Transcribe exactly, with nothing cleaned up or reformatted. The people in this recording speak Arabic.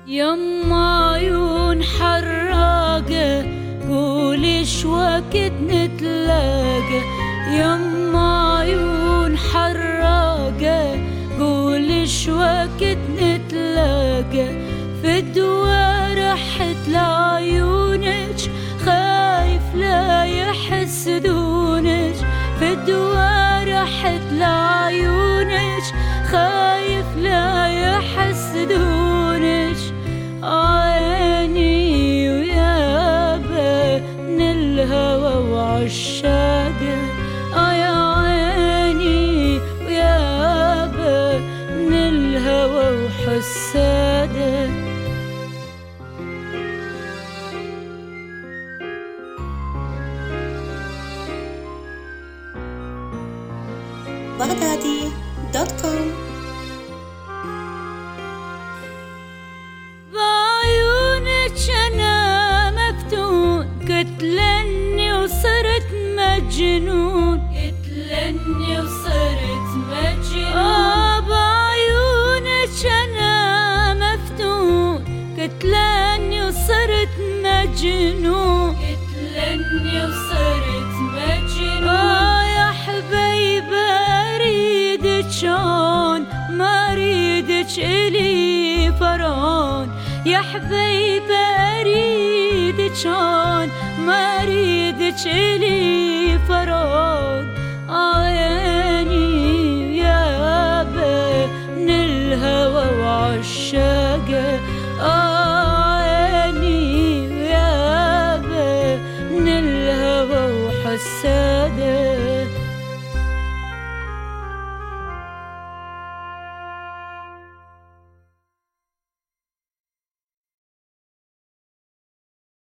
يما عيون حراقة قولي شوقت نتلاقى، يما عيون حراقة قولي شوقت نتلاقى، في الدوا رحت لعيونك خايف لا يحسدونك، في الدوا رحت لعيونك خايف لا يحسدونك، عيني ويابا من الهوى وعشاقه، يا عيني ويابا من الهوى وحساده. بغدادي دوت كوم. بعيونك أنا مفتون، قتلني وصرت مجنون، قتلني وصرت مجنون. آه بعيونك أنا مفتون، قتلني وصرت مجنون، قتلني وصرت مجنون. آه يا حبيبة أريدك شون ما أريدك إلي فرعون، يا حبيبة أريدك شون ما أريدك إلي فرعون، عيني يابا من الهوى وعشاقه.